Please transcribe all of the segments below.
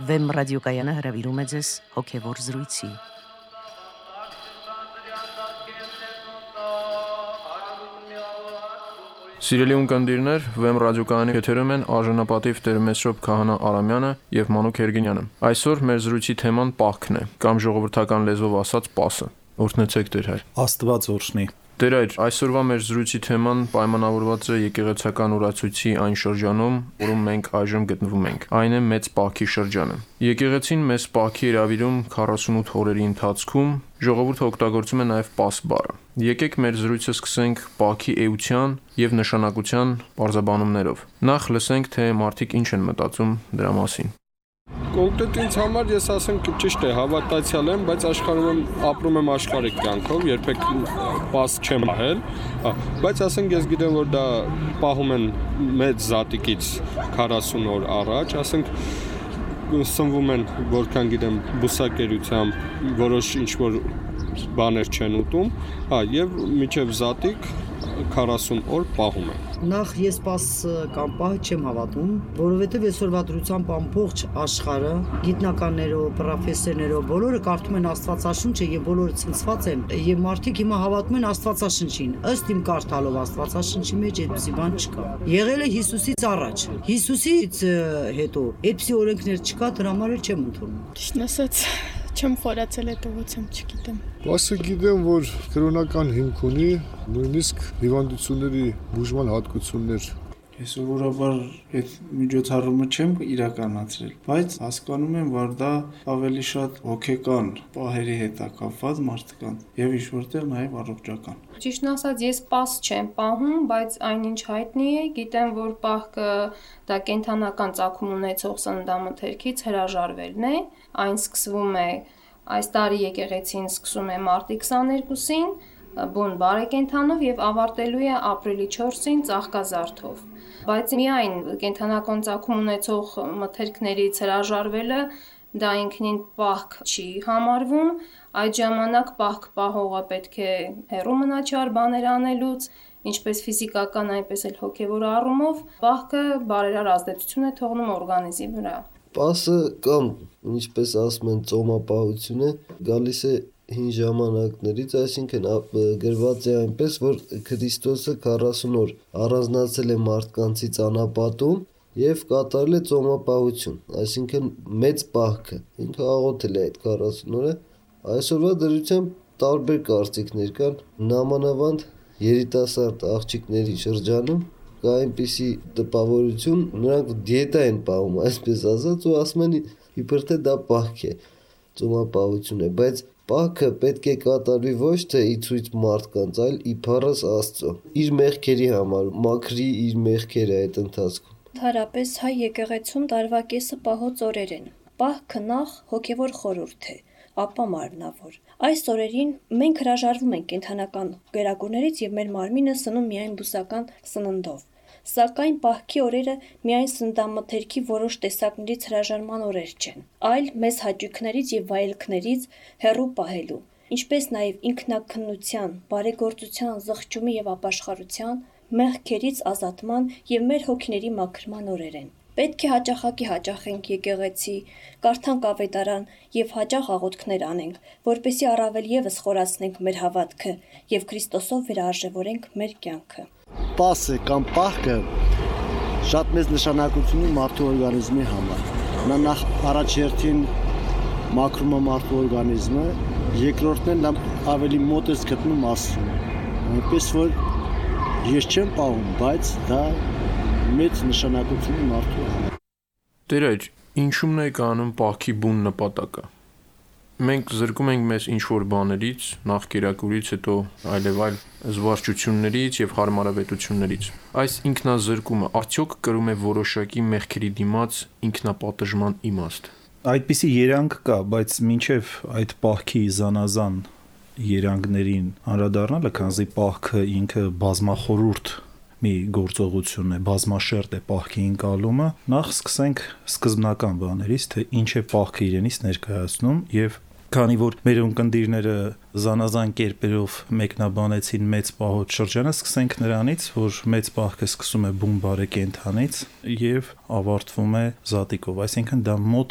Վեմ ռադիոկայանը հրավիրում է ձեզ հոգևոր զրույցի։ Սիրելի ունկնդիրներ, Վեմ ռադիոկայանի եթերում են արժանապատիվ Տեր-Մեսրոպ Քահանա Արամյանը եւ Մանուկ Հերգինյանը։ Այսօր մեր զրույցի թեման պահքն է, կամ ժողովրդական լեզվով ասած պասը։ Օրհնեցեք Տեր հայր։ Աստված օրհնի։ Տեր հայր, այսօրվա մեր զրույցի թեման պայմանավորված է եկեղեցական օրացույցի այն շրջանում, որում մենք այժմ գտնվում ենք։ Այն է մեծ պահքի շրջանը։ Եկեղեցին մեծ պահքի հրավիրում 48 օրերի ընթացքում ժողովուրդը օգտագործում է նաև պաս բառը։ Եկեք մեր զրույցը սկսենք պահքի էության եւ նշանակության բարձաբանումներով։ Նախ լսենք, թե մարդիկ ինչ են մտածում դրա մասին։ Կոնկրետ ինձ համար ես ասենք ճիշտ է, հավատացյալ եմ, բայց աշխարհում ապրում եմ աշխարհիկ կյանքով, երբեք պաս չեմ ահել, բայց ասենք ես գիտեմ, որ դա պահում են մեծ զատիկից 40 օր առաջ, ասենք սնվում են, որքան գիտեմ, բուսակերությամբ որոշ ինչ-որ բաներ չեն ուտում, եւ մինչև զատիկ 40 օր պահում են։ Նախ ես պաս կամ պահը չեմ հավատում, որովհետև այսօրվա դրությամբ ամբողջ աշխարհը, գիտնականներով, պրոֆեսորներով, բոլորը կարդում են Աստվածաշունչը եւ բոլորը ցնցված են, եւ մարդիկ հիմա հավատում են Աստվածաշնչին։ Ըստ իմ կարդալով Աստվածաշնչի մեջ այդպիսի բան չկա։ Եղել է Հիսուսից առաջ։ Հիսուսից հետո այդպիսի օրենքներ չկա, դրա համար էլ չեմ ընդունում։ Ճիշտն ասած, չեմ խորացել այդ ուղղությամբ, չգիտեմ։ Պասը գիտեմ, որ կրոնական հիմք ունի, նույնիսկ հիվանդությունների բուժման հատկություններ։ Ես սովորաբար այդ միջոցառումը չեմ իրականացրել, բայց հասկանում եմ, որ դա ավելի շատ հոգեկան պահերի հետ է կապված մարդկանց եւ ինչ-որտեղ նաեւ առողջական։ Ճիշտն ասած, ես պաս չեմ պահում, բայց այնինչ հայտնի է, գիտեմ, որ պահքը դա կենթանական ծագում ունեցող սննդամթերքից հրաժարվելն է, այն սկսվում է այս տարի եկեղեցին սկսում է մարտի 22-ին, բուն բարեկենդանով եւ ավարտելու է ապրիլի 4-ին ծաղկազարդով։ Բայց միայն կենթանական ծագում ունեցող մթերքներից հրաժարվելը դա ինքնին պահք չի համարվում, այդ ժամանակ պահք պահողը պետք է հեռու մնա չար բաներ անելուց, ինչպես ֆիզիկական, այնպես էլ հոգևոր առումով, պահքը բարերար ազդեցություն է թողնում օրգանիզմի վրա։ Պասը կամ ինչպես ասում են ծոմապահությունը գալիս է հին ժամանակներից, այսինքն գրված է այնպես, որ Քրիստոսը 40 օր առանձնացել է մարդկանցից անապատում եւ կատարել է ծոմապահություն, այսինքն մեծ պահքը, ինքը աղոթել է այդ 40 օրը։ Այսօրվա դրությամբ տարբեր կարծիքներ կան, նամանավանդ երիտասարդ աղջիկների շրջանում կա այնպիսի տպավորություն, նրանք դիետա են պահում, այսպես ասած, ու ասում են իբր թե դա պահք է, ծոմապահություն է, բայց պահքը պետք է կատարվի ոչ թե ի ցույց մարդկանց, այլ իբարս Աստծո։ Իր մեղքերի համար, մաքրի իր մեղքերը այդ ընթացքում։ Ընդհանրապես հայ եկեղեցում տարվա կեսը պահոց օրեր են։ Պահքը նախ հոգևոր խորհուրդ է, ապա մարմնավոր։ Այս օրերին մենք հրաժարվում ենք կենթանական գերակուրներից եւ մեր մարմինը սնում միայն բուսական սննդով։ Սակայն պահքի օրերը միայն սննդամթերքի որոշ տեսակներից հրաժարման օրեր չեն, այլ մեծ հաճույքներից եւ վայելքներից հեռու պահելու, ինչպես նաեւ ինքնակնության, բարեգործության, զղջումի եւ ապաշխարության, մեղքերից ազատման եւ մեր հոգիների մաքրման օրեր են։ Պետք է հաճախակի հաճախենք եկեղեցի, կարդանք ավետարան եւ հաճախ աղոթքներ անենք, որպեսզի առավել եւս խորացնենք մեր հավատքը եւ Քրիստոսով վերարժևորենք մեր կյանքը։ Պասը կամ պահքը շատ մեծ նշանակություն ունի մարդու օրգանիզմի համար։ Նա նախ առաջերտին մաքրում է մարդու օրգանիզմը, երկրորդն էլ ավելի մոտ է գտնում Աստծուն։ Այնպես որ ես չեմ պահում, բայց դա մեծ նշանակություն ունի մարդու համար։ Տեր այր, ինչու՞մն է կանում պահքի բուն նպատակը։ Մենք զրկում ենք մեզ ինչ-որ բաներից, նախ կերակուրից, հետո այլևայլ զվարճություններից եւ հարմարավետություններից։ Այս ինքնազրկումը արդյոք կրում է որոշակի մեղքերի դիմաց ինքնապատժման իմաստ։ Այդպիսի երանգ կա, բայց մինչև այդ պահքի զանազան երանգներին անդրադառնալը, քանզի պահքը ինքը բազմախորուրդ մի գործողություն է, բազմաշերտ է պահքի ընկալումը, նախ սկսենք սկզբնական բաներից, թե ինչ է պահքը իրենից ներկայացնում եւ քանի որ մեր ունկնդիրները զանազան կերպերով մեկնաբանեցին մեծ պահոց շրջանը, սկսենք նրանից, որ մեծ պահքը սկսում է բուն բարեկենդանից եւ ավարտվում է զատիկով, այսինքն դա մոտ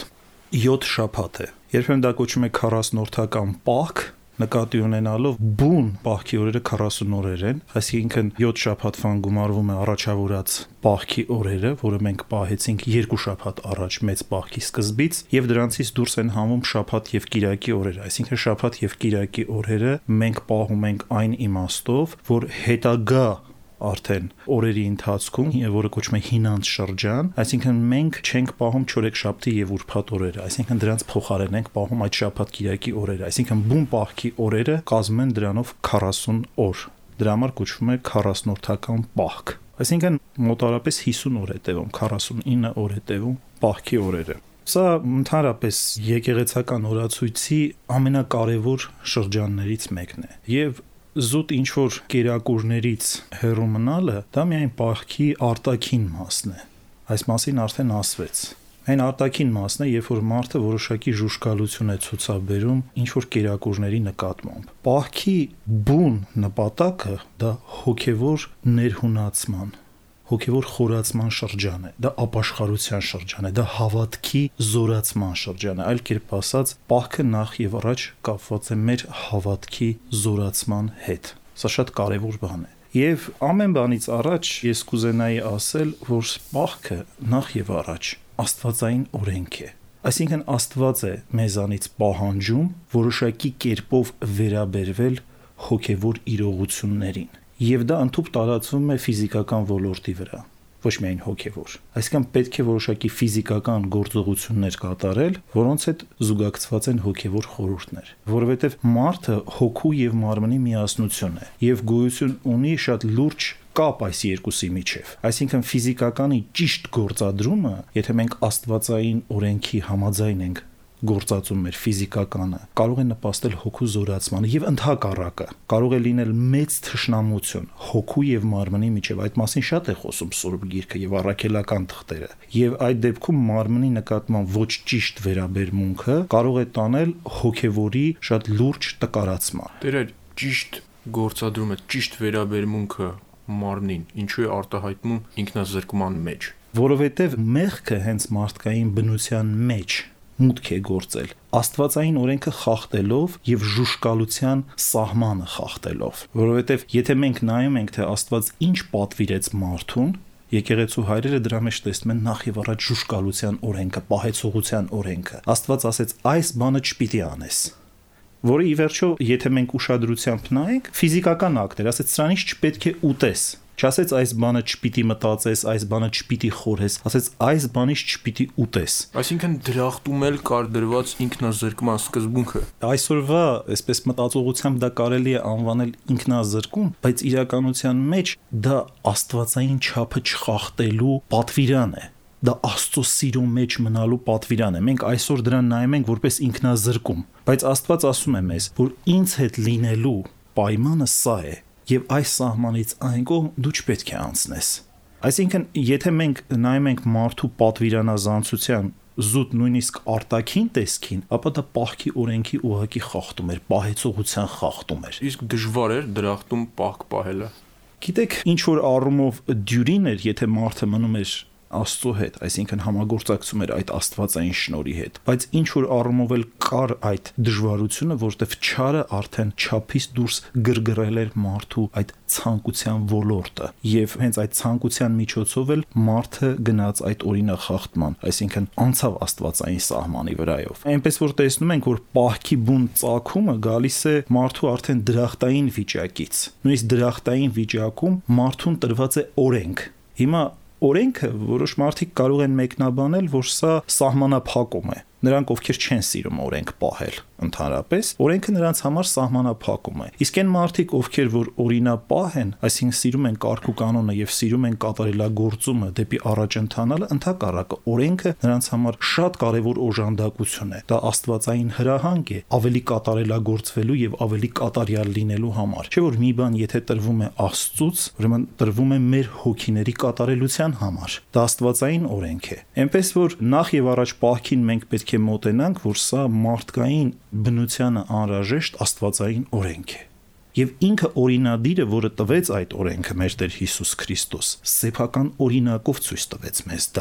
7 շաբաթ է։ Երբեմն դա կոչվում է 40-օրթական պահք, նկատի ունենալով բուն պահքի օրերը 40 օրեր են, այսինքն 7 շաբաթվան գումարվում է առաջավորած պահքի օրերը, որը մենք պահեցինք 2 շաբաթ առաջ մեծ պահքի սկզբից, եւ դրանցից դուրս են համում շաբաթ եւ կիրակի օրերը, այսինքն շաբաթ եւ կիրակի օրերը մենք պահում ենք այն իմաստով, որ հետագա արդեն օրերի ընթացքում, որը կոչվում է հինանց շրջան, այսինքն մենք չենք պահում չորեքշաբթի եւ ուրբաթ օրերը, այսինքն դրանց փոխարեն ենք պահում այդ շաբաթ կիրակի օրերը, այսինքն բուն պահքի օրերը կազմում են դրանով 40 օր։ Դրա համար կոչվում է 40-օրթական պահք։ Այսինքն մոտավորապես 50 օր է տևում, 49 օր է տևում պահքի օրերը։ Սա ընդհանրապես եկեղեցական օրացույցի ամենակարևոր շրջաններից մեկն է եւ զուտ ինչ-որ կերակուրներից հեռու մնալը դա միայն պահքի արտաքին մասն է։ Այս մասին արդեն ասվեց։ Այն արտաքին մասն է, երբ որ մարդը որոշակի ժուշկալություն է ցուցաբերում ինչ-որ կերակուրների նկատմամբ։ Պահքի բուն նպատակը դա հոգևոր ներհունացման, հոգևոր խորացման շրջան է, դա ապաշխարության շրջան է, դա հավատքի զորացման շրջան է, այլ կերպ ասած, պահքը նախ եւ առաջ կապված է մեր հավատքի զորացման հետ։ Սա շատ կարևոր բան է։ Եվ ամեն բանից առաջ ես կուզենայի ասել, որ պահքը նախ եւ առաջ աստվածային օրենք է։ Այսինքն Աստված է մեզանից պահանջում որոշակի կերպով վերաբերվել հոգևոր իրողություններին։ Եվ դա ընդհանուր տարածվում է ֆիզիկական ոլորտի վրա, ոչ միայն հոգևոր։ Այսինքն պետք է որոշակի ֆիզիկական գործողություններ կատարել, որոնց հետ զուգակցված են հոգևոր խորհուրդներ, որովհետև մարդը հոգու եւ մարմնի միասնություն է եւ գոյություն ունի շատ լուրջ կապ այս երկուսի միջև։ Այսինքն ֆիզիկականի ճիշտ գործադրումը, եթե մենք աստվածային օրենքի համաձայն ենք գործածում մեր ֆիզիկականը, կարող է նպաստել հոգու զորացմանը եւ ընդհակառակը, կարող է լինել մեծ թշնամություն հոգու եւ մարմնի միջև։ Այդ մասին շատ է խոսում Սուրբ Գիրքը եւ առաքելական թղթերը։ Եվ այդ դեպքում մարմնի նկատմամբ ոչ ճիշտ վերաբերմունքը կարող է տանել հոգևորի շատ լուրջ տկարացման։ Տեր ճիշտ գործադրումը, ճիշտ վերաբերմունքը մարմնին ինչու է արտահայտվում ինքնազրկման մեջ։ Որովհետեւ մեղքը հենց մարդկային բնության մեջ մուտք է գործել աստվածային օրենքը խախտելով եւ ժուշկալության սահմանը խախտելով, որովհետեւ եթե մենք նայում ենք թե Աստված ինչ պատվիրեց մարդուն, եկեղեցու հայրերը դրա մեջ տեսնում են նախ եւ առաջ ժուշկալության օրենքը, պահեցողության օրենքը։ Աստված ասեց այս բանը չպիտի անես, որը ի վերջո եթե մենք ուշադրությամբ նայենք ֆիզիկական ակտ էր, ասեց սրանից չպետք է ուտես, չասեց այս բանը չպիտի մտածես, այս բանը չպիտի խորհես, ասեց այս բանից չպիտի ուտես։ Այսինքն դրախտում էլ կար դրված ինքնազրկման սկզբունքը։ Այսօրվա այսպես մտածողությամբ դա կարելի է անվանել ինքնազրկում, բայց իրականության մեջ դա աստվածային չափը չխախտելու պատվիրան է։ Դա Աստծո սիրո մեջ մնալու պատվիրան է։ Մենք այսօր դրան նայում ենք որպես ինքնազրկում, բայց Աստված ասում է մեզ, որ ինձ հետ լինելու պայմանը սա է։ Եվ այս սահմանից այն կողմ դու չպետք է անցնես։ Այսինքն, եթե մենք նայում ենք մարդու պատվիրանազանցության զուտ նույնիսկ արտաքին տեսքին, ապա դա պահքի օրենքի ուղղակի խախտում էր, պահեցողության խախտում էր։ Իսկ դժվար էր դրախտում պահք պահելը։ Գիտեք, ինչ որ առումով դյուրին էր, եթե մարդը մնում էր Աստծո հետ, այսինքն համագործակցում էր այդ աստվածային շնորհի հետ, բայց ինչ որ առումով էլ կար այդ դժվարությունը, որտեվ չարը արդեն չափից դուրս գրգռել էր մարդու այդ ցանկության ոլորտը, եւ հենց այդ ցանկության միջոցով էլ մարդը գնաց այդ օրինախախտման, այսինքն անցավ աստվածային սահմանի վրայով։ Այնպես որ տեսնում ենք, որ պահքի բուն ծագումը գալիս է մարդու արդեն դրախտային վիճակից։ Նույնիսկ դրախտային վիճակում մարդուն տրված է օրենք։ Հիմա օրենքը որոշ մարդիկ կարող են մեկնաբանել, որ սա սահմանափակում է։ Նրանք ովքեր չեն սիրում օրենք պահել, ընդհանրապես օրենքը նրանց համար սահմանափակում է։ Իսկ այն մարդիկ, ովքեր որ օրինապահ են, այսինքն սիրում են կարգ ու կանոնը եւ սիրում են կատարելագործումը դեպի առաջ ընթանալը, ընդհակառակը օրենքը նրանց համար շատ կարեւոր օժանդակություն է։ Դա աստվածային հրահանգ է ավելի կատարելագործվելու եւ ավելի կատարյալ լինելու համար։ Չէ՞ որ մի բան եթե տրվում է Աստծուց, ուրեմն տրվում է մեր հոգիների կատարելության համար։ Դա աստվածային օրենք է։ Էնպես որ նախ եւ առաջ պահքին մենք պետք է մոտենանք, որ սա մարդկային բնությանը անհրաժեշտ աստվածային օրենք է։ Եվ ինքը օրինադիրը, որը տվեց այդ օրենքը մեր Տեր Հիսուս Քրիստոս, սեփական օրինակով ցույց տվեց մեզ դա։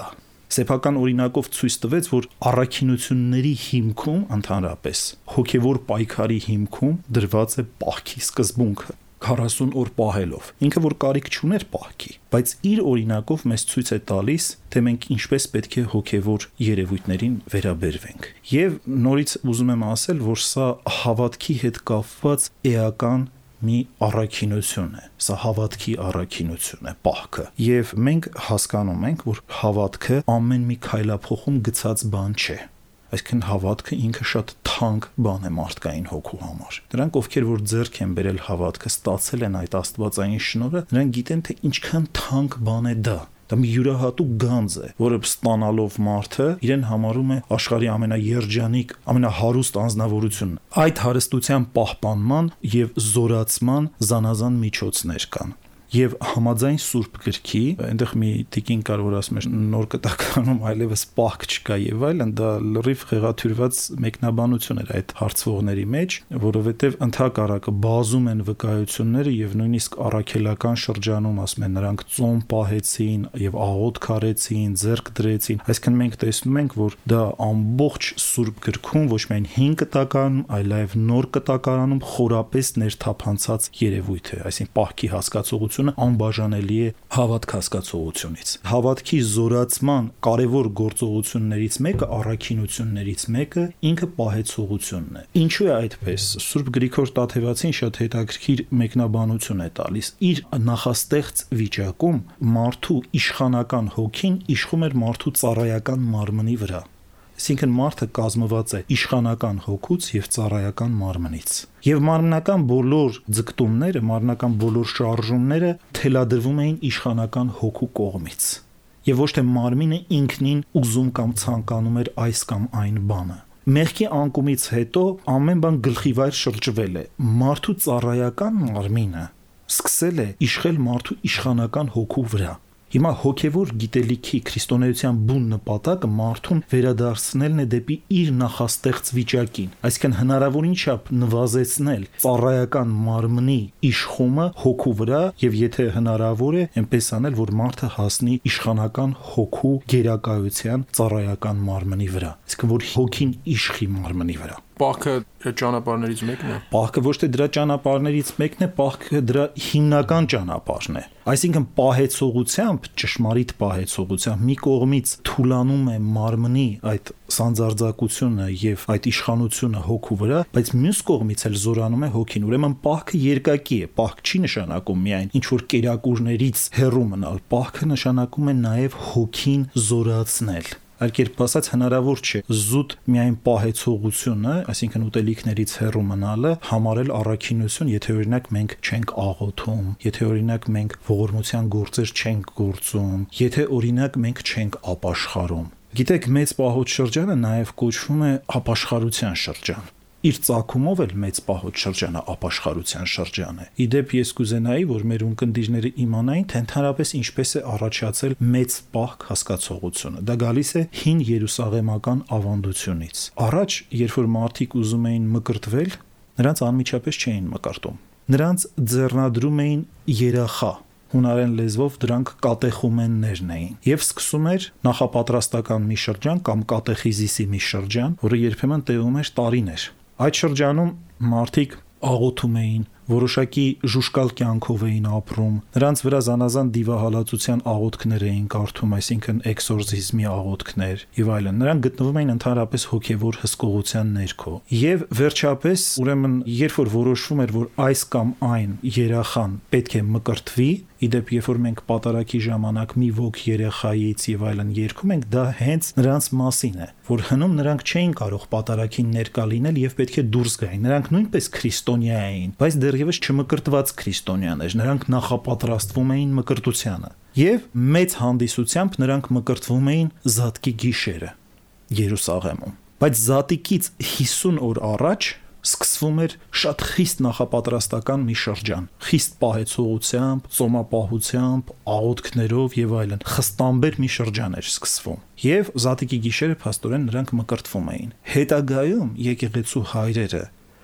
Սեփական օրինակով ցույց տվեց, որ առաքինությունների հիմքում ընդհանրապես հոգևոր պայքարի հիմքում դրված է պահքի սկզբունքը 40 օր պահելով։ Ինքը որ կարիք չուներ պահքի, բայց իր օրինակով մեզ ցույց է տալիս, թե մենք ինչպես պետք է հոգևոր երևույթներին վերաբերվենք։ Եվ նորից ուզում եմ ասել, որ սա հավատքի հետ կապված էական մի առաքինություն է, սա հավատքի առաքինություն է, պահքը։ Եվ մենք հասկանում ենք, որ հավատքը ամեն մի քայլափոխում գցած բան չէ։ Այսինքն հավատքը ինքը շատ թանկ բան է մարդկային հոգու համար։ Նրանք, ովքեր որ ձեռք են բերել հավատքը, ստացել են այդ աստվածային շնորհը, նրանք գիտեն, թե ինչքան թանկ բան է դա։ Դա մի յուրահատուկ գանձ է, որը ստանալով մարդը իրեն համարում է աշխարհի ամենաերջանիկ, ամենահարուստ անձնավորություն։ Այդ հարստության պահպանման եւ զորացման զանազան միջոցներ կան։ Եվ համաձայն Սուրբ գրքի, այնտեղ մի տիկին կար, որ ասում է նոր կտակարանում այլևս պահք չկա եւ այլն, դա լրիվ խեղաթյուրված մեկնաբանություն էր այդ հարցվողների մեջ, որովհետեւ ընդհակառակը բազում են վկայությունները եւ նույնիսկ առաքելական շրջանում ասում են նրանք ծոմ պահեցին եւ աղոթք արեցին, ձեռք դրեցին, այսինքն մենք տեսնում ենք, որ դա ամբողջ Սուրբ գրքում ոչ միայն 5 կտակարանում, այլև նոր կտակարանում խորապես ներթափանցած երևույթ է, այսինքն պահքի հասկացողությունը անբաժանելի է հավատք հասկացողությունից։ Հավատքի զորացման կարևոր գործողություններից մեկը, առաքինություններից մեկը ինքը պահեցողությունն է։ Ինչու է այդպես։ Սուրբ Գրիգոր Տաթևացին շատ հետաքրքիր մեկնաբանություն է տալիս։ Իր նախաստեղծ վիճակում մարդու իշխանական հոգին իշխում էր մարդու ծառայական մարմնի վրա։ Այսինքն մարդը կազմված է իշխանական հոգուց եւ ծառայական մարմնից։ Եվ մարմնական բոլոր ձգտումները, մարմնական բոլոր շարժումները թելադրվում էին իշխանական հոգու կողմից։ Եվ ոչ թե մարմինը ինքնին ուզում կամ ցանկանում էր այս կամ այն բանը։ Մեղքի անկումից հետո ամեն բան գլխիվայր շրջվել է։ Մարդու ծառայական մարմինը սկսել է իշխել մարդու իշխանական հոգու վրա։ Հիմա հոգևոր գիտելիքի քրիստոնեության բուն նպատակը մարդուն վերադարձնելն է դեպի իր նախաստեղծ վիճակին, այսինքն հնարավորին չափ նվազեցնել ծառայական մարմնի իշխումը հոգու վրա եւ եթե հնարավոր է, այնպես անել, որ մարդը հասնի իշխանական հոգու գերակայության ծառայական մարմնի վրա, այսինքն որ հոգին իշխի մարմնի վրա։ Պահքը ճանապարհներից մեկն է։ Պահքը ոչ թե դրա ճանապարհներից մեկն է, պահքը դրա հիմնական ճանապարհն է։ Այսինքն պահեցողությամբ, ճշմարիտ պահեցողությամբ մի կողմից թուլանում է մարմնի այդ սանձարձակությունը եւ այդ իշխանությունը հոգու վրա, բայց մյուս կողմից էլ զորանում է հոգին։ Ուրեմն պահքը երկակի է։ Պահք չի նշանակում միայն ինչ որ կերակուրներից հեռու մնալ, պահքը նշանակում է նաեւ հոգին զորացնել։ Այլ կերպ ասած հնարավոր չէ զուտ միայն պահեցողությունը, այսինքն ուտելիքներից հեռու մնալը համարել առաքինություն, եթե օրինակ մենք չենք աղոթում, եթե օրինակ մենք ողորմության գործեր չենք գործում, եթե օրինակ մենք չենք ապաշխարում։ Գիտեք, մեծ պահոց շրջանը նաև կոչվում է ապաշխարության շրջան։ Իր ծագումով էլ մեծ պահոց շրջանը ապաշխարության շրջան է։ Իդեպ ես կուզենայի, որ մեր ունկնդիրները իմանային, թե ընդհանրապես ինչպես է առաջացել մեծ պահք հասկացողությունը։ Դա գալիս է հին երուսաղեմական ավանդությունից։ Առաջ, երբ որ մարդիկ ուզում էին մկրտվել, նրանց անմիջապես չէին մկրտում։ Նրանց ձեռնադրում էին երախա։ Հունարեն լեզվով դրանք կատեխումեններն էին եւ սկսում էր նախապատրաստական մի շրջան կամ կատեխիզիսի մի շրջան, որը երբեմն տևում էր տարիներ։ Այդ շրջանում մարդիկ աղոթում էին, որոշակի ժուշկալ կյանքով էին ապրում, նրանց վրա զանազան դիվահալածության աղոթքներ էին կարդում, այսինքն էքսորզիզմի աղոթքներ եւ այլն։ Նրանք գտնվում էին ընդհանրապես հոգեվոր հսկողության ներքո։ Եվ վերջապես, ուրեմն, երբ որ որոշվում էր, որ այս կամ այն երախան պետք է մկրտվի, իդեպ երբ որ մենք պատարագի ժամանակ մի ոգ երեխայից եւ այլն երգում ենք, դա հենց նրանց մասին է, որ հնում նրանք չէին կարող պատարագին ներկա լինել եւ պետք է դուրս գային։ Նրանք նույնպես քրիստոնյա էին, բայց դեռևս չմկրտված քրիստոնյաներ, նրանք նախապատրաստվում էին մկրտությանը։ Եվ մեծ հանդիսությամբ նրանք մկրտվում էին Զատկի գիշերը Երուսաղեմում։ Բայց Զատիկից 50 օր առաջ սկսվում էր շատ խիստ նախապատրաստական մի շրջան, խիստ պահեցողությամբ, ծոմապահությամբ, աղոթքներով եւ այլն, խստամբեր մի շրջան էր սկսվում։ Եվ Զատիկի գիշերը փաստորեն նրանք մկրտվում էին։ Հետագայում եկեղեցու հայրերը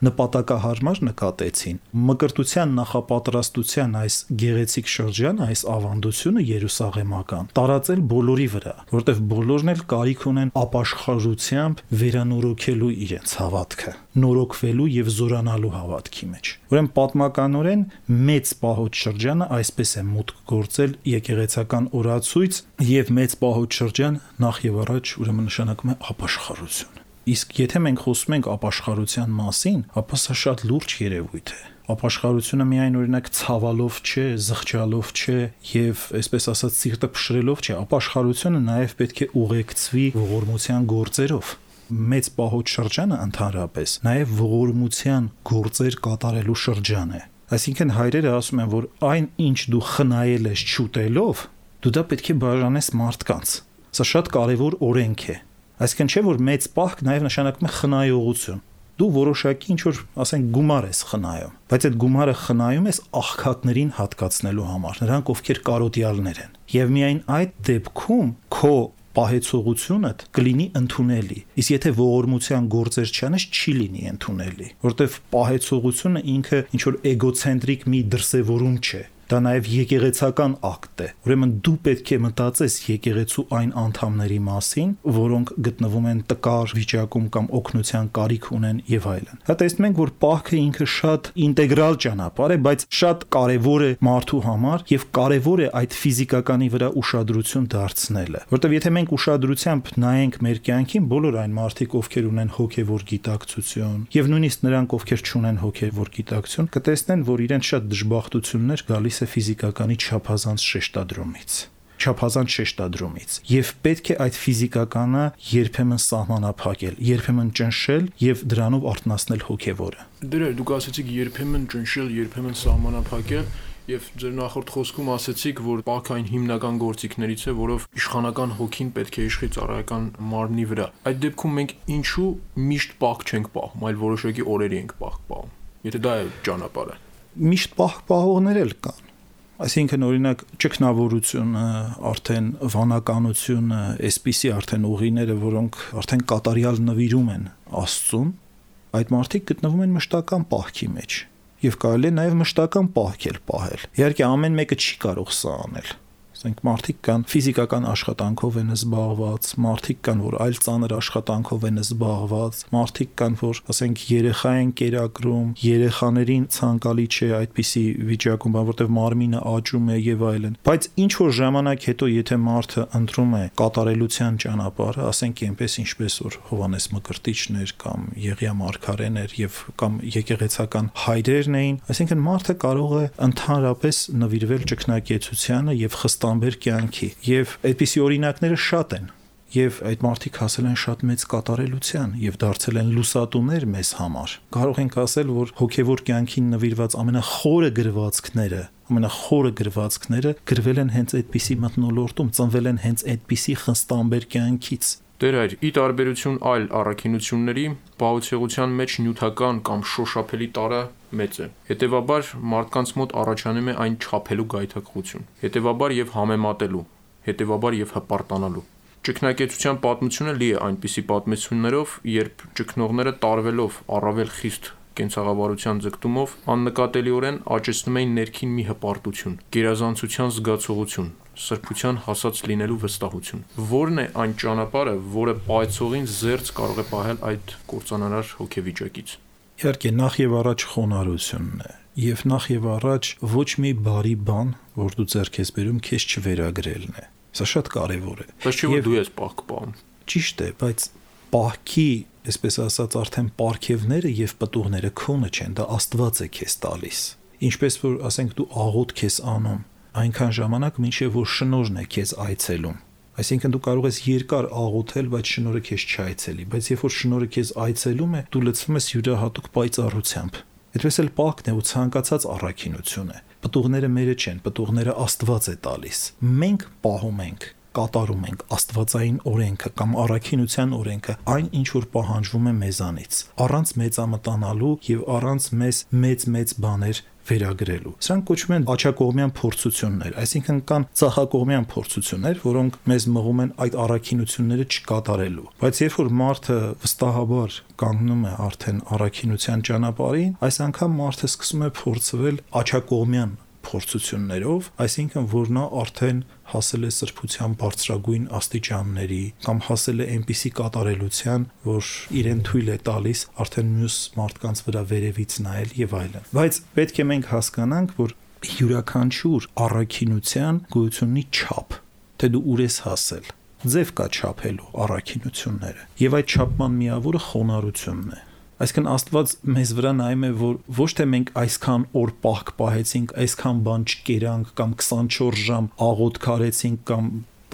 նպատակահարմար նկատեցին։ Մկրտության նախապատրաստության այս գեղեցիկ շրջանը, այս ավանդությունը երուսաղեմական տարածել բոլորի վրա, որտեղ բոլորն էլ կարիք ունեն ապաշխարությամբ վերանորոգելու իրենց հավատքը, նորոգվելու եւ զորանալու հավատքի մեջ։ Ուրեմն պատմականորեն մեծ պահոց շրջանը այսպես է մուտք գործել եկեղեցական օրացույց եւ մեծ պահոց շրջան նախ եւ առաջ ուրեմն նշանակում է ապաշխարություն։ Իսկ եթե մենք խոսում ենք ապաշխարության մասին, ապա սա շատ լուրջ երևույթ է։ Ապաշխարությունը միայն օրինակ ցավալով չէ, զղջալով չէ եւ այսպես ասած սիրտը փշրելով չէ, ապաշխարությունը նաեւ պետք է ուղեկցվի ողորմության գործերով։ Մեծ պահոց շրջանը ընդհանրապես նաեւ ողորմության գործեր կատարելու շրջան է։ Այսինքն հայրերը ասում են, որ այն ինչ դու խնայել ես չուտելով, դու դա պետք է բաժանես մարդկանց։ Սա շատ կարևոր օրենք է։ Այսինքն չէ որ մեծ պահք նաև նշանակում է խնայողություն։ Դու որոշակի ինչ որ, ասենք, գումար ես խնայում, բայց այդ գումարը խնայում ես աղքատներին հատկացնելու համար, նրանք ովքեր կարոտյալներ են։ Եվ միայն այդ դեպքում քո պահեցողությունդ կլինի ընդունելի։ Իսկ եթե ողորմության գործեր չանես, չի լինի ընդունելի, որտեվ պահեցողությունը ինքը ինչ որ էգոցենտրիկ մի դրսևորում չէ։ Դա նաև եկեղեցական ակտ է։ Ուրեմն դու պետք է մտածես եկեղեցու այն անդամների մասին, որոնք գտնվում են տկար վիճակում կամ օգնության կարիք ունեն եւ այլն։ Հա տեսնում ենք, որ պահքը ինքը շատ ինտեգրալ ճանապարհ է, բայց շատ կարեւոր է մարդու համար եւ կարեւոր է այդ ֆիզիկականի վրա ուշադրություն դարձնելը։ Որտեւ եթե մենք ուշադրությամբ նայենք մեր կյանքին, բոլոր այն մարդիկ, ովքեր ունեն հոգեվոր գիտակցություն եւ նույնիսկ նրանք, ովքեր չունեն հոգեվոր գիտակցություն, կտեսնեն, որ իրենց շատ դժբախտություններ գալիս է ֆիզիկականի չափազանց շեշտադրումից եւ պետք է այդ ֆիզիկականը երբեմն սահմանափակել, երբեմն ճնշել եւ դրանով արթնացնել հոգեվորը։ Դե դուք ասացիք երբեմն ճնշել, երբեմն սահմանափակել եւ ձեր նախորդ խոսքում ասացիք, որ պահքը այն հիմնական գործիքներից է, որով իշխանական հոգին պետք է իշխի ծառայական մարմնի վրա։ Այդ դեպքում մենք ինչու միշտ պահք չենք պահում, այլ որոշակի օրերի ենք պահք պահում։ Եթե դա է ճանապարհը։ Միշտ պահողներ էլ կան։ Այսինքն օրինակ ճգնավորությունը, արդեն վանականությունը, այսպիսի արդեն ուղիները, որոնք արդեն կատարյալ նվիրում են Աստծուն, այդ մարդիկ գտնվում են մշտական պահքի մեջ եւ կարելի է նաեւ մշտական պահք էլ պահել։ Իհարկե ամեն մեկը չի կարող սա անել։ Ասենք մարդիկ կան ֆիզիկական աշխատանքով են զբաղված, մարդիկ կան, որ այլ ծանր աշխատանքով են զբաղված, մարդիկ կան, որ ասենք երեխա են կերակրում, երեխաներին ցանկալի չէ այդպիսի վիճակում, որտեղ մարմինը աճում է եւ այլն։ Բայց ինչ որ ժամանակ հետո, եթե մարդը ընտրում է կատարելության ճանապարհը, ասենք այնպես ինչպես որ Հովանես Մկրտիչն էր կամ Եղիա Մարգարեն էր եւ կամ եկեղեցական հայրերն էին, այսինքն մարդը կարող է ընդհանրապես նվիրվել ճգնակեցությանը եւ խստամբեր կյանքի եւ այդպիսի օրինակները շատ են եւ այդ մարդիկ հասել են շատ մեծ կատարելության եւ դարձել են լուսատուներ մեզ համար։ Կարող ենք ասել, որ հոգեվոր կյանքին նվիրված ամենախորը գրվածքները գրվել են հենց այդպիսի մթնոլորտում, ծնվել են հենց այդպիսի խստամբեր կյանքից։ Դեր այր, ի տարբերություն այլ առաքինությունների, պահոցեղության մեջ նյութական կամ շոշափելի տարը մեծ է։ Հետևաբար մարդկանց մոտ առաջանում է այն չափելու գայթակղություն, հետևաբար եւ համեմատելու, հետևաբար եւ հպարտանալու։ Ճգնակեցության պատմությունը լի է այնպիսի պատմություններով, երբ ճգնողները տարվելով առավել խիստ կենցաղավարության ձգտումով աննկատելիորեն աճեցնում էին ներքին մի հպարտություն, գերազանցության զգացողություն, սրբության հասած լինելու վստահություն։ Որն է այն ճանապարհը, որը պայծողին զերծ կարող է պահել այդ կործանարար հոգեվիճակից։ Իհարկե, նախ եւ առաջ խոնարհությունն է, եւ նախ եւ առաջ ոչ մի բարի բան, որ դու ձեռք ես բերում, քեզ չվերագրելն է։ Սա շատ կարեւոր է։ Բայց չէ՞ որ դու ես պահք պահում։ Ճիշտ է, բայց պահքի, այսպես ասած, արդեն պարգևները եւ պտուղները քոնը չեն, դա Աստված է քեզ տալիս։ Ինչպես որ, ասենք, դու աղոթք ես անում, այնքան ժամանակ, մինչև որ շնորհն է քեզ այցելում։ Այսինքն դու կարող ես երկար աղոթել, բայց շնորհը քեզ չայցելի, բայց երբ որ շնորհը քեզ այցելում է, դու լցվում ես յուրահատուկ պայծառությամբ։ Այդպես էլ պահքն է ու ցանկացած առաքինություն է։ Պտուղները մերը չեն, պտուղները Աստված է տալիս։ Մենք պահում ենք, կատարում ենք աստվածային օրենքը կամ առաքինության օրենքը, այն ինչ որ պահանջվում է մեզանից, առանց մեծամտանալու եւ առանց մեզ մեծ բաներ վերագրելու։ Սրանք կոչվում են աջակողմյան փորձություններ, այսինքն կան ցախակողմյան փորձություններ, որոնք մեզ մղում են այդ առաքինությունները չկատարելու։ Բայց երբ որ մարդը վստահաբար կանգնում է արդեն առաքինության ճանապարհին, այս անգամ մարդը սկսում է փորձվել աջակողմյան փորձություններով, այսինքն որ նա արդեն հասել է սրբության բարձրագույն աստիճանների կամ հասել է այնպիսի կատարելության, որ իրեն թույլ է տալիս արդեն մյուս մարդկանց վրա վերևից նայել եւ այլն։ Բայց պետք է մենք հասկանանք, որ յուրաքանչյուր առաքինության գոյություն ունի չափ, թե դու ուր ես հասել։ Ձև կա չափելու առաքինությունները, եւ այդ չափման միավորը խոնարհությունն է։ Այսինքն Աստված մեզ վրա նայում է, որ ոչ թե մենք այսքան օր պահք պահեցինք, այսքան բան չկերանք կամ 24 ժամ աղոթք արեցինք կամ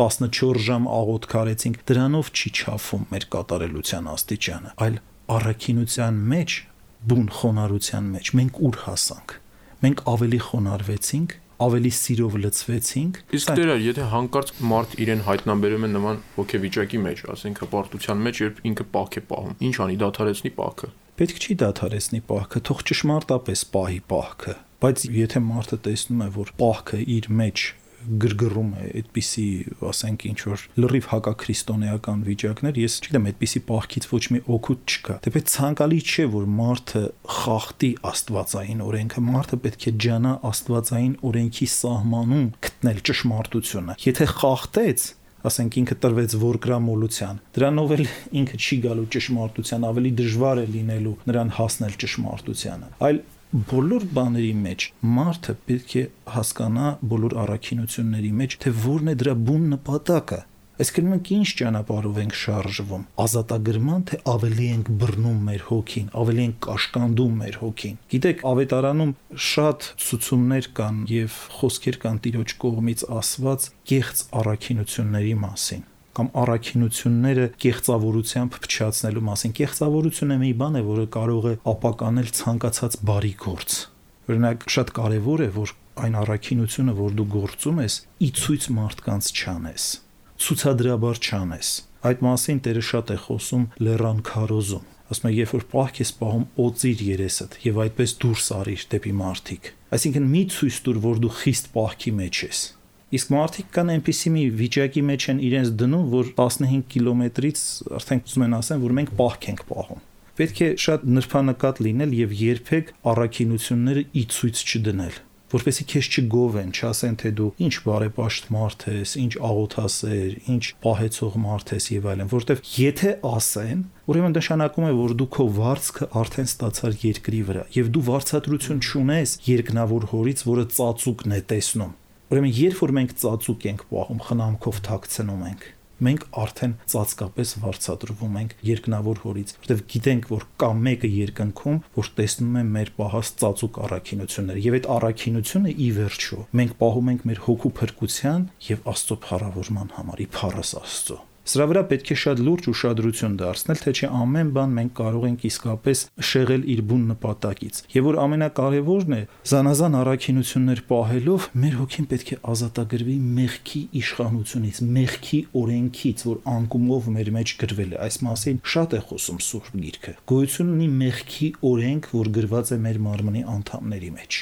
14 ժամ աղոթք արեցինք, դրանով չի չափվում մեր կատարելության աստիճանը, այլ առաքինության մեջ, բուն խոնարհության մեջ մենք ուր հասանք։ Մենք ավելի խոնարհվեցինք, ավելի սիրով լցվեցինք։ Իսկ դերար, եթե հանկարծ մարդ իրեն հայտնաբերում է նման հոգեվիճակի մեջ, ասենք հպարտության մեջ, երբ ինքը պահք է պահում, ինչ անի, դադարեցնի պահքը։ Պետք չի դադարեցնի պահքը, թող ճշմարտապես պահի պահքը, բայց եթե մարդը տեսնում է, որ պահքը իր մեջ գրգռում է այդպիսի, ասենք, ինչ որ լրիվ հակաքրիստոնեական վիճակներ, ես չգիտեմ, այդպիսի պահքից ոչ մի օգուտ չկա։ Դեպի ցանկալի չէ, որ մարդը խախտի աստվածային օրենքը, մարդը պետք է ջանա աստվածային օրենքի սահմանում գտնել ճշմարտությունը։ Եթե խախտեց, ասենք ինքը տրվեց որգրամոլության, դրանով էլ ինքը չի գալու ճշմարտության, ավելի դժվար է լինելու նրան հասնել ճշմարտությանը։ Այլ բոլոր բաների մեջ մարդը պետք է հասկանա բոլոր առաքինությունների մեջ, թե որն է դրա բուն նպատակը։ Այսինքն մենք ինչ ճանապարհով ենք շարժվում, ազատագրման, թե ավելի ենք բռնում մեր հոգին, ավելի ենք կաշկանդում մեր հոգին։ Գիտեք, ավետարանում շատ ցուցումներ կան եւ խոսքեր կան Տիրոջ կողմից ասված կեղծ առաքինությունների մասին կամ առաքինությունները կեղծավորությամբ փչացնելու մասին։ Կեղծավորությունը մի բան է, որը կարող է ապականել ցանկացած բարի գործ։ Օրինակ, շատ կարևոր է, որ այն առաքինությունը, որ դու գործում ես, ի ցույց մարդկանց չանես, ցուցադրաբար չանես։ Այդ մասին Տերը շատ է խոսում Լեռան քարոզում։ Ասում է, երբ որ պահք ես պահում, օծիր երեսդ եւ այդպես դուրս արիր դեպի մարդիկ։ Այսինքն մի ցույց տուր, որ դու խիստ պահքի մեջ ես։ Իսկ մարդիկ կան այնպիսի մի վիճակի մեջ են իրենց դնում, որ 15 կիլոմետրից արդեն ուզում են ասեն, որ մենք պահք ենք պահում։ Պետք է շատ նրբանկատ լինել եւ երբեք առաքինությունները ի ցույց չդնել, որպեսզի քեզ չգովեն, չասեն, թե դու ինչ բարեպաշտ մարդ ես, ինչ աղոթասեր, ինչ պահեցող մարդ ես եւ այլն, որովհետեւ եթե ասեն, ուրեմն նշանակում է, որ դու քո վարձքը արդեն ստացար երկրի վրա եւ դու վարձատրություն չունես երկնավոր հորից, որը ծածուկն է տեսնում։ Ուրեմն երբ որ մենք ծածուկ ենք պահում, խնամքով թաքցնում ենք, մենք արդեն ծածկապես վարձատրվում ենք երկնավոր հորից, որտեղ գիտենք, որ կա մեկը երկնքում, որ տեսնում է մեր պահած ծածուկ առաքինությունները, եւ այդ առաքինությունը ի վերջո մենք պահում ենք մեր հոգու փրկության եւ Աստծո փառավորման համար, ի փառս Աստծո։ Սրա վրա պետք է շատ լուրջ ուշադրություն դարձնել, թե չէ ամեն բան մենք կարող ենք իսկապես շեղել իր բուն նպատակից։ Եվ որ ամենակարևորն է, զանազան առաքինություններ պահելով մեր հոգին պետք է ազատագրվի մեղքի իշխանությունից, մեղքի օրենքից, որ անկումով մեր մեջ գրվել է։ Այս մասին շատ է խոսում Սուրբ Գիրքը։ Գոյություն ունի մեղքի օրենք, որ գրված է մեր մարմնի անդամների մեջ։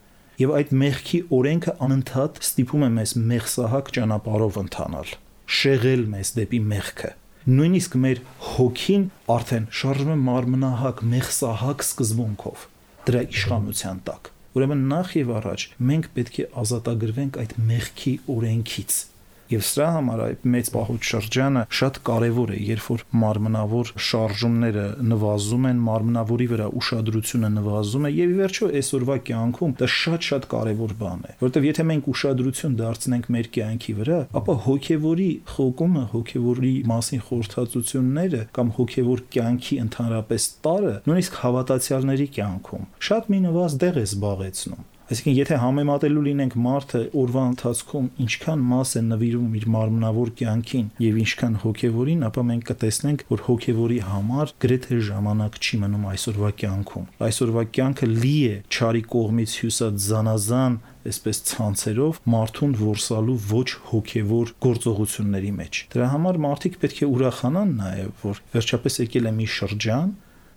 Եվ այդ մեղքի օրենքը անընդհատ ստիպում է մեզ մեղսահակ ճանապարհով ընթանալ, շեղել մեզ դեպի մեղքը։ Նույնիսկ մեր հոգին արդեն շարժվում է մարմնահակ, մեղսահակ սկզբունքով դրա իշխանության տակ։ Ուրեմն նախ եւ առաջ մենք պետք է ազատագրվենք այդ մեղքի օրենքից։ Եվ սրա համար այդ մեծ պահոց շրջանը շատ կարևոր է, երբ որ մարմնավոր շարժումները նվազում են, մարմնավորի վրա ուշադրությունը նվազում է, եւ ի վերջո այսօրվա կյանքում դա շատ կարևոր բան է, որովհետեւ եթե մենք ուշադրություն դարձնենք մեր կյանքի վրա, ապա հոգեվորի խոկումը, հոգեվորի մասին խորհրդածությունները կամ հոգեվոր կյանքի ընդհանրապես տարը, նույնիսկ հավատացյալների կյանքում շատ մի նվազ դեղ է զբաղեցնում։ Այսինքն, եթե համեմատելու լինենք մարդը օրվա ընթացքում ինչքան մաս է նվիրում իր մարմնավոր կյանքին եւ ինչքան հոգեվորին, ապա մենք կտեսնենք, որ հոգեվորի համար գրեթե ժամանակ չի մնում այսօրվա կյանքում։ Այսօրվա կյանքը լի է չարի կողմից հյուսած զանազան, այսպես ցանցերով մարդուն որսալու ոչ հոգեվոր գործողությունների մեջ։ Դրա համար մարդիկ պետք է ուրախանան նաեւ, որ վերջապես եկել է մի շրջան,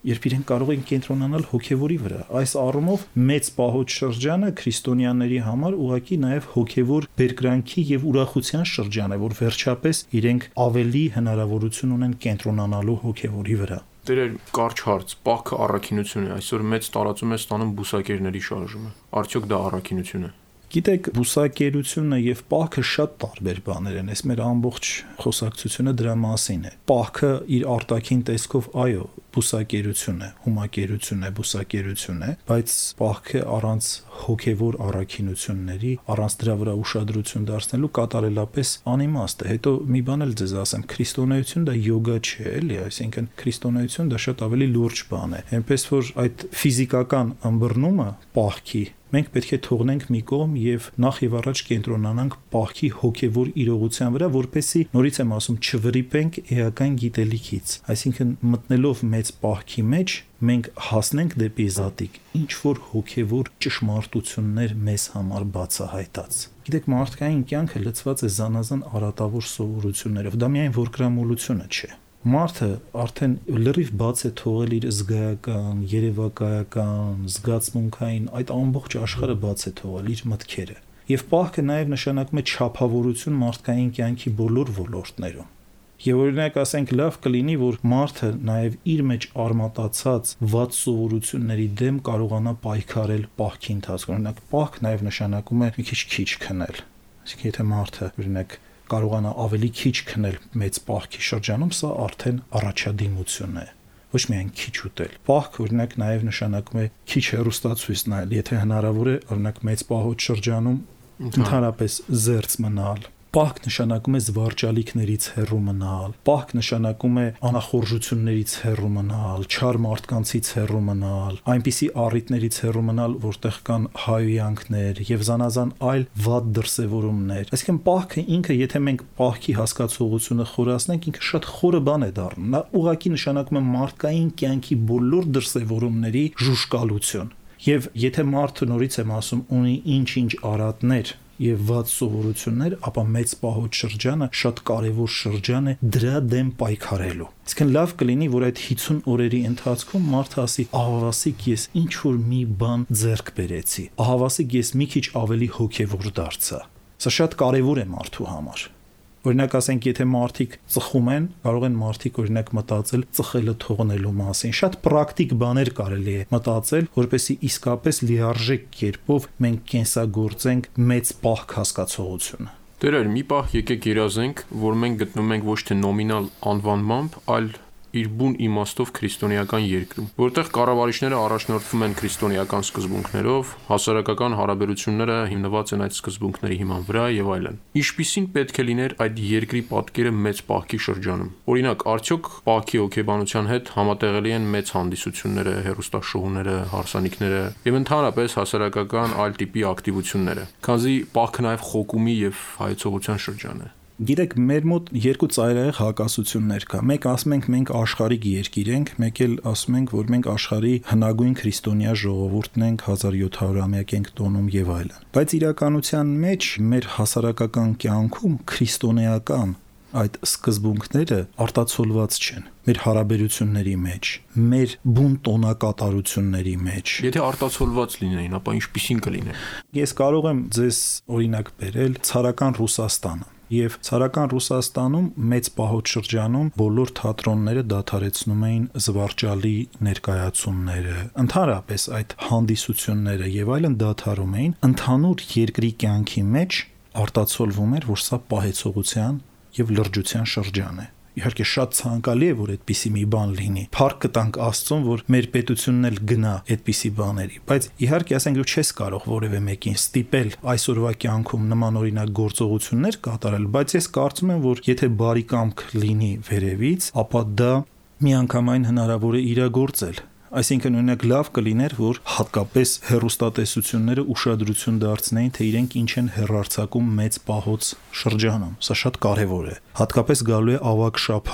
երբ իրենք կարող են կենտրոնանալ հոգևորի վրա։ Այս առումով մեծ պահոց շրջանը քրիստոնյաների համար ուղղակի նաև հոգևոր բերկրանքի եւ ուրախության շրջան է, որ վերջապես իրենք ավելի հնարավորություն ունեն կենտրոնանալու հոգևորի վրա։ Դեր կարճ հարց, պահքը առաքինություն է, այսօր մեծ տարածում է ստանում բուսակերների շարժումը։ Արդյոք դա առաքինություն է։ Գիտեք, բուսակերությունը եւ պահքը շատ տարբեր բաներ են։ Այս մեր ամբողջ խոսակցությունը դրա մասին է։ Պահքը իր արտաքին տեսքով, այո, բուսակերություն է, հումակերություն է, բուսակերություն է, բայց պահքը առանց հոգևոր առաքինությունների, առանց դրա վրա ուշադրություն դարձնելու կատարելապես անիմաստ է։ Հետո մի բան էլ ձեզ ասեմ, քրիստոնեություն դա յոգա չէ, էլի, այսինքն քրիստոնեություն դա շատ ավելի լուրջ բան է։ Այնպես որ այդ ֆիզիկական ըմբռնումը պահքի մենք պետք է թողնենք մի կողմ եւ նախ եւ առաջ կենտրոնանանք պահքի հոգեվոր իրողության վրա, որպեսզի նորից եմ ասում, չվրիպենք էական գիտելիքից։ Այսինքն մտնելով մեծ պահքի մեջ մենք հասնենք դեպի զատիկ, ինչ որ հոգեվոր ճշմարտություններ մեզ համար բացահայտած։ Գիտեք, մարդկային կյանքը լցված է զանազան արատավոր սովորություններով, դա միայն որկրամոլությունը չէ։ Մարդը արդեն լրիվ բաց է թողել իր զգայական, երևակայական, զգացմունքային, այդ ամբողջ աշխարհը բաց է թողել իր մտքերը։ Եվ պահքը նաև նշանակում է չափավորություն մարդկային կյանքի բոլոր ոլորտներում։ Եվ օրինակ ասենք լավ կլինի, որ մարդը նաև իր մեջ արմատացած վատ սովորությունների դեմ կարողանա պայքարել պահքի ընթացքում։ Օրինակ պահք նաև նշանակում է մի քիչ քնել։ Այսինքն եթե մարդը օրինակ կարողանա ավելի քիչ քնել մեծ պահքի շրջանում, սա արդեն առաջադիմություն է, ոչ միայն քիչ ուտել։ Պահք օրինակ նաև նշանակում է քիչ հեռուստացույց նայել, եթե հնարավոր է, օրինակ մեծ պահոց շրջանում ընդհանրապես զերծ մնալ։ Պահք նշանակում է զվարճալիքներից հեռու մնալ, պահք նշանակում է անախորժություններից հեռու մնալ, չար մարդկանցից հեռու մնալ, այնպիսի առիթներից հեռու մնալ, որտեղ կան հայհոյանքներ եւ զանազան այլ վատ դրսևորումներ։ Այսինքն պահքը ինքը, եթե մենք պահքի հասկացողությունը խորացնենք, ինքը շատ խորը բան է դառնում։ Նա ուղղակի նշանակում է մարդկային կյանքի բոլոր դրսևորումների ժուժկալություն։ Եվ եթե մարդը, նորից եմ ասում, ունի ինչ-ինչ արատներ եւ վատ սովորություններ, ապա մեծ պահոց շրջանը շատ կարեւոր շրջան է դրա դեմ պայքարելու։ Իսկն լավ կլինի, որ այդ 50 օրերի ընթացքում մարդը ասի՝ ահավասիկ ես ինչ որ մի բան ձեռք բերեցի, ահավասիկ ես մի քիչ ավելի հոգեվոր դարձա։ Սա շատ կարեւոր է մարդու համար։ Օրինակ ասենք, եթե մարդիկ ծխում են, կարող են մարդիկ օրինակ մտածել ծխելը թողնելու մասին։ Շատ պրակտիկ բաներ կարելի է մտածել, որպեսզի իսկապես լիարժեք կերպով մենք կենսագործենք մեծ պահք հասկացողությունը։ Դերեր, մի պահ եկեք երազենք, որ մենք գտնում ենք ոչ թե նոմինալ անվանմամբ, այլ իր բուն իմաստով քրիստոնեական երկրում, որտեղ կառավարիչները առաջնորդվում են քրիստոնեական սկզբունքներով, հասարակական հարաբերությունները հիմնված են այդ սկզբունքների հիման վրա եւ այլն։ Ինչպիսին պետք է լիներ այդ երկրի պատկերը մեծ պահքի շրջանում։ Օրինակ, արդյոք պահքի հոգեբանության հետ համատեղելի են մեծ հանդիսությունները, հեռուստաշոուները, հարսանիքները եւ ընդհանրապես հասարակական այլ տիպի ակտիվությունները, քանզի պահքը նաեւ խոկումի եւ հայեցողության շրջան է։ Գիտեք, մեր մոտ երկու ծայրահեղ հակասություններ կա։ Մեկ ասում ենք մենք աշխարհիկ երկիր ենք, մեկ էլ ասում ենք, որ մենք աշխարհի հնագույն քրիստոնյա ժողովուրդն ենք, 1700-ամյակ ենք տոնում եւ այլն։ Բայց իրականության մեջ մեր հասարակական կյանքում քրիստոնեական այդ սկզբունքները արտացոլված չեն մեր հարաբերությունների մեջ, մեր բուն տոնակատարությունների մեջ։ Եթե արտացոլված լինեին, ապա ինչպիսին կլիներ։ Ես կարող եմ ձեզ օրինակ բերել ցարական Ռուսաստանը։ Եվ ցարական Ռուսաստանում մեծ պահոց շրջանում բոլոր թատրոնները դադարեցնում էին զվարճալի ներկայացումները, ընդհանրապես այդ հանդիսությունները եւ այլն դադարում էին, ընդհանուր երկրի կյանքի մեջ արտացոլվում էր, որ սա պահեցողության եւ լրջության շրջան է։ Իհարկե շատ ցանկալի է, որ այդպիսի մի բան լինի։ Փառք կտանք Աստծուն, որ մեր պետությունն էլ գնա այդպիսի բաների, բայց իհարկե ասենք դու չես կարող որևէ մեկին ստիպել այսօրվա կյանքում նման օրինակ գործողություններ կատարել, բայց ես կարծում եմ, որ եթե բարի կամք լինի վերևից, ապա դա միանգամայն հնարավոր է իրագործել։ Այսինքն օրինակ լավ կլիներ, որ հատկապես հեռուստատեսությունները ուշադրություն դարձնեին, թե իրենք ինչ են հեռարձակում մեծ պահոց շրջանում։ Սա շատ կարևոր է։ Հատկապես գալու է ավագ շաբաթ,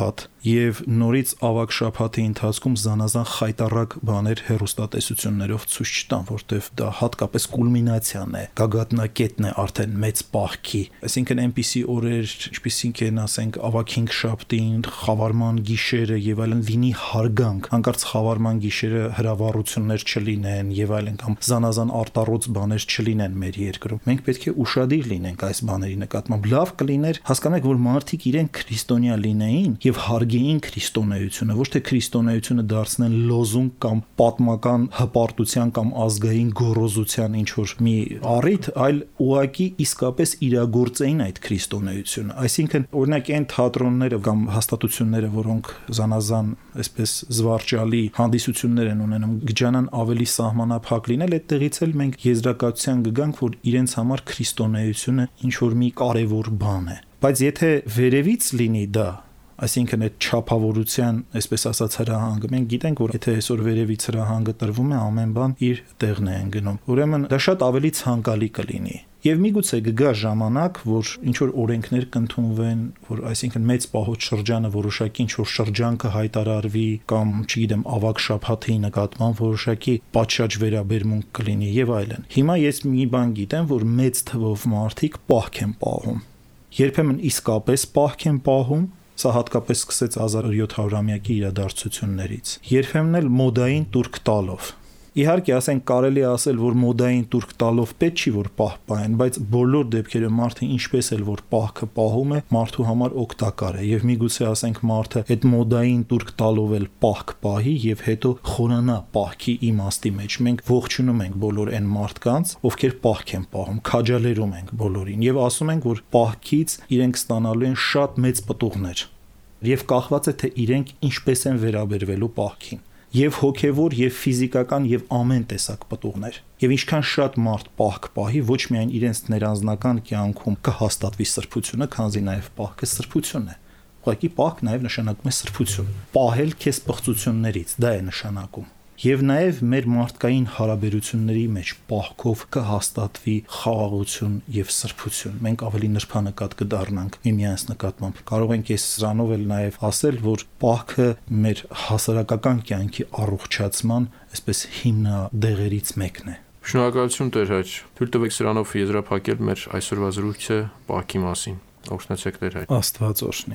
եւ նորից ավագ շաբաթի ընթացքում զանազան խայտառակ բաներ հերոստատեսություններով ցույց չտան, որտեվ դա հատկապես կուլմինացիան է, գագաթնակետն է արդեն մեծ պահքի, այսինքն այնպիսի օրեր, ինչպիսինք են, ասենք, ավագ 5 շաբթին, խավարման գիշերը եւ այլն լինի հարգանք, հանկարծ խավարման գիշերը հրավառություններ չլինեն եւ այլն, կամ զանազան արտառոց բաներ չլինեն մեր երկրում։ Մենք պետք է ուշադիր լինենք այս բաների նկատմամբ։ Լավ կլիներ, հասկանանք, որ մարդիկ իրենք քրիստոնյա լինեին եւ հարգեին քրիստոնեությունը, ոչ թե քրիստոնեությունը դարձնեն լոզունգ կամ պատմական հպարտության կամ ազգային գոռոզության ինչ որ մի առիթ, այլ ուղակի իսկապես իրագործեին այդ քրիստոնեությունը։ Այսինքն, օրինակ, այն թատրոնները կամ հաստատությունները, որոնք զանազան այսպես զվարճալի հանդիսություններ են ունենում, գճանան ավելի սահմանափակ լինել, այդտեղից էլ մենք եզրակացության կգանք, որ իրենց համար քրիստոնեությունը ինչ որ մի կարևոր բան է։ Բայց եթե վերևից լինի դա, այսինքն այդ չափավորության, այսպես ասած, հրահանգը, մենք գիտենք, որ եթե այսօր վերևից հրահանգը տրվում է, ամեն բան իր տեղն է ընկնում։ Ուրեմն դա շատ ավելի ցանկալի կլինի։ Եվ միգուցե կգա ժամանակ, որ ինչ որ օրենքներ կընդունվեն, որ այսինքն մեծ պահոց շրջանը որոշակի ինչ որ շրջանքը հայտարարվի կամ, չգիտեմ, ավագ շաբաթի նկատմամբ որոշակի պատշաճ վերաբերմունք կլինի եւ այլն։ Հիմա ես մի բան գիտեմ, որ մեծ թվով մարդիկ պահք են պահում։ Երբեմն իսկապես պահք են պահում, սա հատկապես սկսեց 1700-ամյակի իրադարձություններից։ Երբեմն էլ մոդային տուրք տալով։ Իհարկե, ասենք, կարելի է ասել, որ մոդային տուրք տալով պետք չի որ պահ պահեն, բայց բոլոր դեպքերում մարդը ինչպես էլ որ պահքը պահում է, մարդու համար օգտակար է եւ միգուցե ասենք մարդը այդ մոդային տուրք տալով էլ պահք պահի եւ հետո խորանա պահքի իմաստի մեջ։ Մենք ողջունում ենք բոլոր այն մարդկանց, ովքեր պահք են պահում, քաջալերում ենք բոլորին եւ ասում ենք, որ պահքից իրենք ստանալու են շատ մեծ պտուղներ եւ կախված է թե իրենք ինչպես են վերաբերվելու պահքին։ Եվ հոգևոր, եւ ֆիզիկական, եւ ամեն տեսակ պտուղներ։ Եվ ինչքան շատ մարդ պահք պահի, ոչ միայն իրենց ներանձնական կյանքում կհաստատվի սրբությունը, քանզի նաեւ պահքը սրբություն է։ Ուղղակի պահք նաեւ նշանակում է սրբություն։ Պահել քեզ պղծություններից, դա է նշանակում։ Եվ նաեւ մեր մարդկային հարաբերությունների մեջ պահքով կհաստատվի խաղաղություն եւ սրբություն։ Մենք ավելի նրբանկատ կդառնանք միմյանց նկատմամբ։ Կարող ենք այս սրանով էլ նաեւ ասել, որ պահքը մեր հասարակական կյանքի առողջացման այսպես հիմնադեղերից մեկն է։ Շնորհակալություն Տեր Հայր։ Թույլ տվեք սրանով եզրափակել մեր այսօրվա զրույցը պահքի մասին։ Օրհնեցեք Տեր Հայր։ Աստված օրհնի։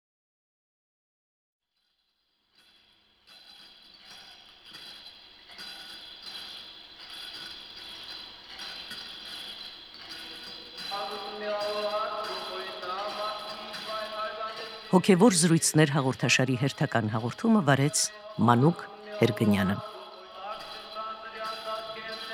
Հոգևոր զրույցներ հաղորդաշարի հերթական հաղորդումը վարեց Մանուկ Հերգնյանը։